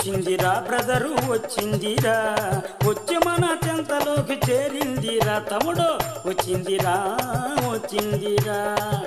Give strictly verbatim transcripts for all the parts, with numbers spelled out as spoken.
వచ్చిందిరా బ్రదరు వచ్చిందిరా వచ్చి మన చెంతలోకి చేరిందిరా తమ్ముడు వచ్చిందిరా వచ్చిందిరా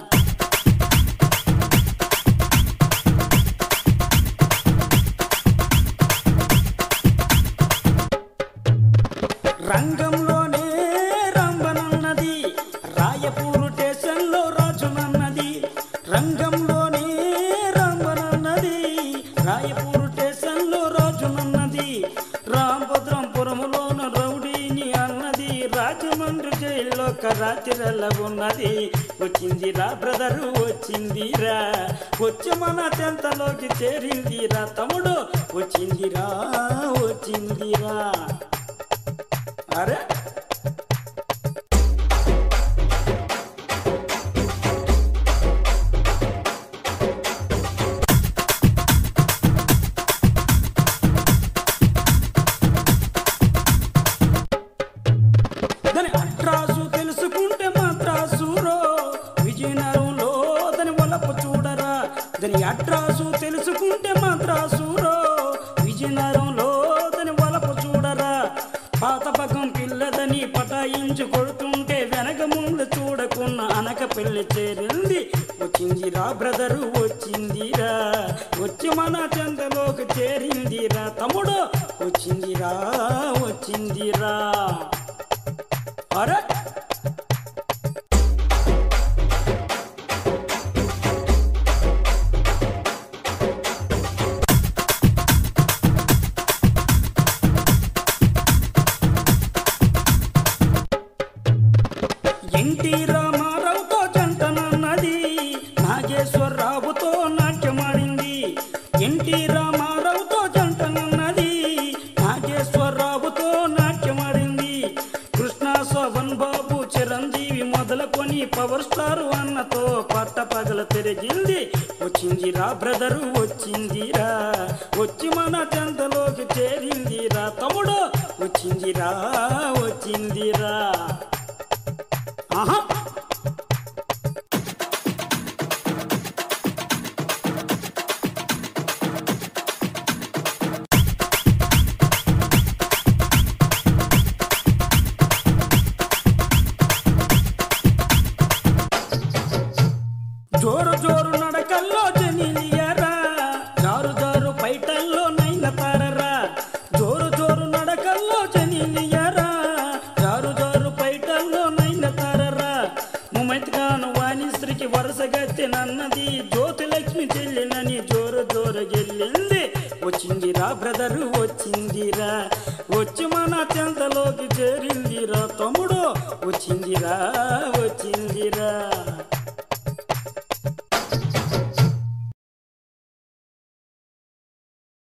రంగంలోనే రంభనన్నది రాయపూరు స్టేషన్లో రాజునన్నది రంగంలోనే రంభనన్నది రాయపూరు స్టేషన్లో రాజునన్నది రాంభద్రంపురములోన రౌడీని అన్నది రాజమండ్రి జైల్లో కరాచిరల్ల ఉన్నది వచ్చిందిరా బ్రదరు వచ్చిందిరా వచ్చి మన చెంతలోకి చేరిందిరా తమ్ముడు వచ్చిందిరా వచ్చిందిరా అరే దాని అడ్రాసు తెలుసుకుంటే మాత్రాసురో విజయనగరంలో దాని వలపు చూడరా దాని అడ్రాసు తెలుసుకుంటే మాత్రాసురో విజయనగరంలో దాని వలపు చూడరా పాత పగం పిల్లదని పటాయించి కొడుతుంటే వెనక ముందు చూడకున్న అనక పెళ్లి చేరింది వచ్చిందిరా బ్రదరు వచ్చిందిరా వచ్చి మన చెంతలోకి చేరిందిరా తమ్ముడు వచ్చిందిరా వచ్చిందిరా అరే ఎన్టీ రామారావుతో జంటనన్నది నాగేశ్వరరావుతో నాట్యమాడింది ఎన్టీ రామారావుతో జంటనన్నది నాగేశ్వరరావుతో నాట్యమాడింది కృష్ణ శోభన్ బాబు చిరంజీవి మొదలుకొని పవర్ స్టార్ అన్నతో పట్ట పగల తిరిగింది వచ్చిందిరా బ్రదరు వచ్చిందిరా వచ్చి మన చెంతలోకి చేరిందిరా తమ్ముడు వచ్చిందిరా వచ్చిందిరా ఆహా జోరు జోరు నడకల్లో జనిలియరా జారు జారు పైటల్లో నైనతారరా జోరు జోరు నడకల్లో జనిలియరా జారు జారు పైటల్లో నైనతారరా ముమైత్ ఖాన్ వాణిశ్రీకి వరుసగత్తెనన్నది జ్యోతిలక్ష్మి చెల్లినని జోరు జోరు గెల్లింది వచ్చిందిరా బ్రదరు వచ్చిందిరా వచ్చి మన చెంతలోకి చేరిందిరా తమ్ముడు వచ్చిందిరా వచ్చి